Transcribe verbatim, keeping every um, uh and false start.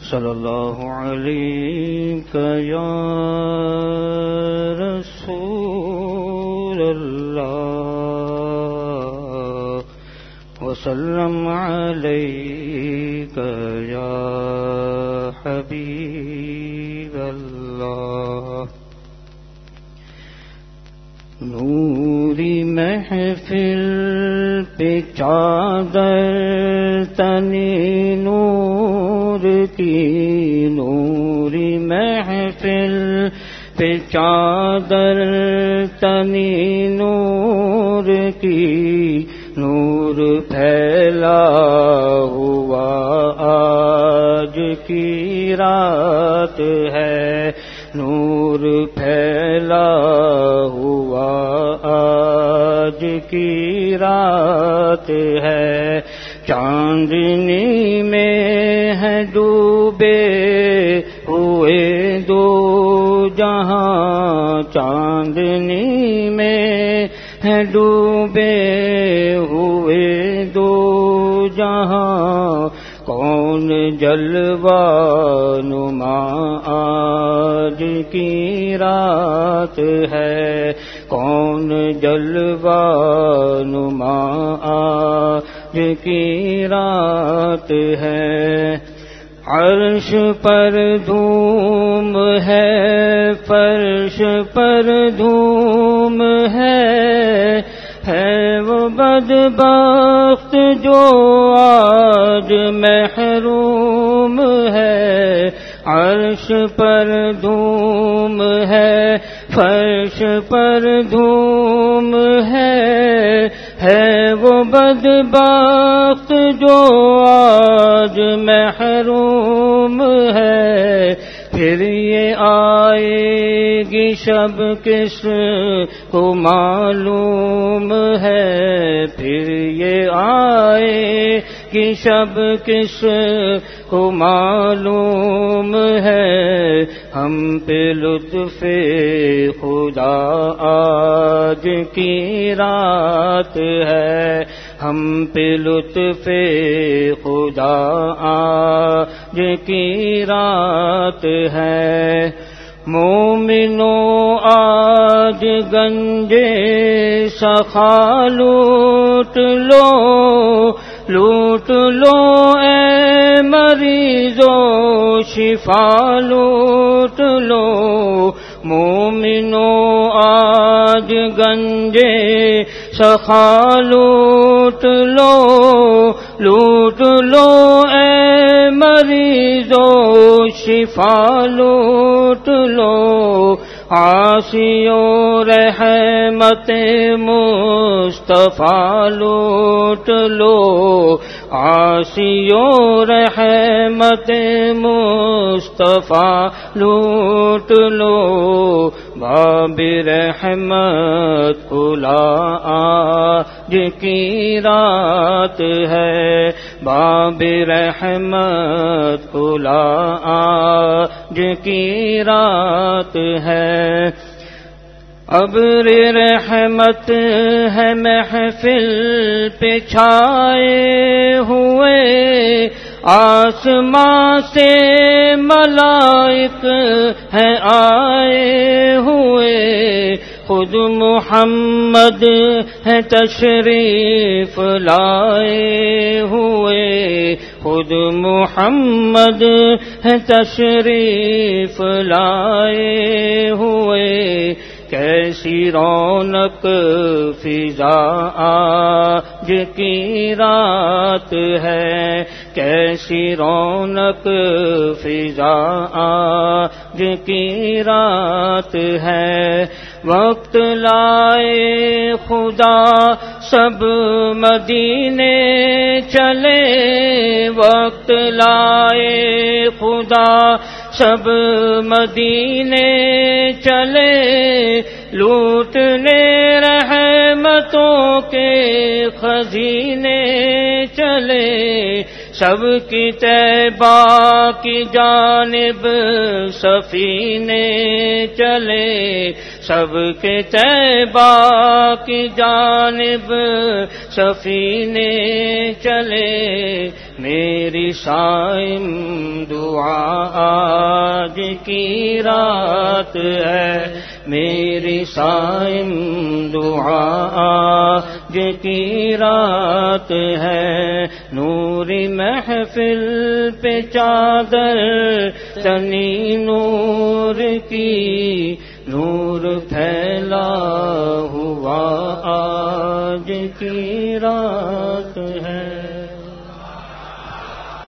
صلی اللہ علیہ یا رسول اللہ وسلم علیک یا حبیب اللہ. نوری محفل پہ چادر تنی نور کی، نوری محفل پہ چادر تنی نور کی، نور پھیلا ہوا آج کی رات ہے، نور پھیلا ہوا آج کی رات ہے. چاندنی میں ہے ڈوبے ہوئے دو جہاں، چاندنی میں ہے ڈوبے ہوئے دو جہاں، کون جلوہ نما آج کی رات ہے، کون جلوہ نما آج کی رات ہے. عرش پر دھوم ہے، فرش پر دھوم ہے، ہے وہ بدبخت جو آج محروم ہے. عرش پر دھوم ہے، فرش پر دھوم ہے، ہے وہ بدبخت جو آج محروم ہے. پھر یہ آئے گی شب کس کو معلوم ہے، پھر یہ آئے گی شب کس کو معلوم ہے. ہم پہ لطف خدا آج کی رات ہے، ہم پہ لطف خدا آج کی رات ہے. مومنوں آج گنجے سخا لوٹ لو، لوٹ لو اے مریضو شفا لوٹ لو. مومنوں آج گنجے سخا لوٹ لو، لوٹ لو اے مریضو شفا لوٹ لو. عاصیوں رحمت مصطفیٰ لوٹ لو، عاصیوں رحمت مصطفیٰ لوٹ لو. باب رحمت کھلا آج کی رات ہے، باب رحمت کھلا آج کی رات ہے. ابر رحمت ہے محفل پہ چھائے ہوئے، آسمان سے ملائک ہیں آئے ہوئے، خود محمد ہے تشریف لائے ہوئے، خود محمد ہے تشریف لائے ہوئے. کیسی رونق فضا آج کی رات ہے، کیسی رونق فضا آج کی رات ہے. وقت لائے خدا سب مدینے چلے، وقت لائے خدا سب مدینے چلے، لوٹنے رحمتوں کے خزینے چلے. سب کی طیبہ کی جانب سفینے چلے، سب کے طیبہ کی جانب سفینے چلے. میری شائم دعا دعا آج کی رات ہے، میری صائم دعا آج کی رات ہے، نوری محفل پہ چادر تنی نور کی، نور پھیلا ہوا آج کی رات ہے۔